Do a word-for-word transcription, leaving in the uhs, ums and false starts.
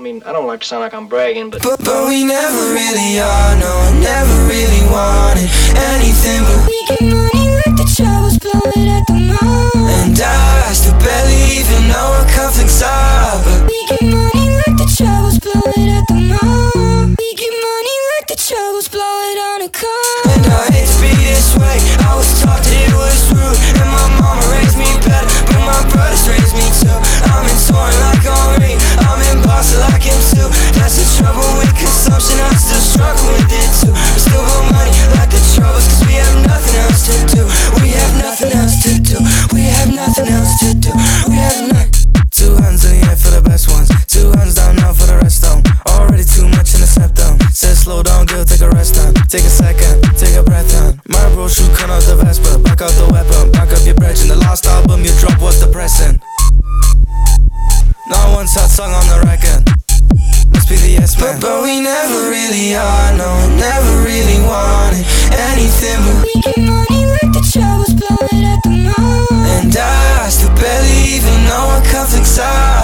mean, I don't like to sound like I'm bragging, but But, but we never really are, no, I never really wanted anything but we get money like the troubles, blow it at the mall. And I still barely even know what cufflinks are, but we get money like the troubles, blow it at the mall. We get money like the troubles, blow it on a car. And I hate to be this way, I was taught that it was rude, and my mama raised me better, but my brothers raised me too. I'm in torn like Henri, I'm in Boston like him too. That's the trouble with consumption, I still struggle with it too. We still want money like the troubles, cause we have nothing else to do. We have nothing else to do, we have nothing else to do. We have nothing. Two hands in the air for the best ones, two hands down now for the rest don't. Already too much in the septum. Said slow down girl, take a rest on. Take a second, take a breath on. My bro shoot cut out the Vespa, back out the weapon, back up your bridge. In the last album you dropped was depressing. Not one sad song on the record, must be the yes man. But, but we never really are, no, I never really wanted anything but we get money like the troubles, blow it at the mall. And I still barely even know what cufflinks are.